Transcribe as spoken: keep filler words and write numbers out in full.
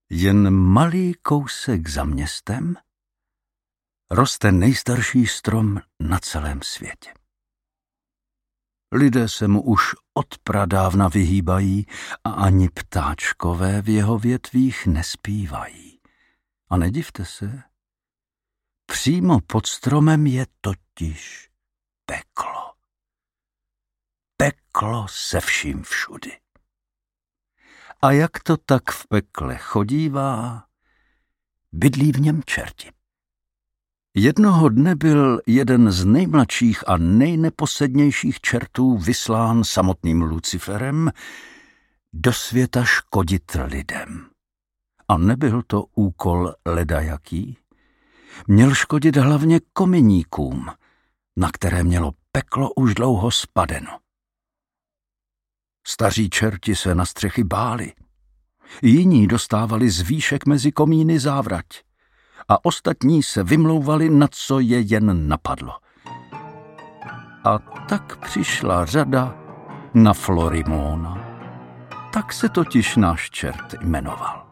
Jen malý kousek za městem roste nejstarší strom na celém světě. Lidé se mu už od pradávna vyhýbají a ani ptáčkové v jeho větvích nespívají. A nedivte se, přímo pod stromem je totiž peklo. Peklo se vším všudy. A jak to tak v pekle chodívá, bydlí v něm čerti. Jednoho dne byl jeden z nejmladších a nejneposednějších čertů vyslán samotným Luciferem do světa škodit lidem. A nebyl to úkol ledajaký. Měl škodit hlavně kominíkům, na které mělo peklo už dlouho spadeno. Staří čerti se na střechy báli. Jiní dostávali z výšek mezi komíny závrať a ostatní se vymlouvali, na co je jen napadlo. A tak přišla řada na Florimóna. Tak se totiž náš čert jmenoval.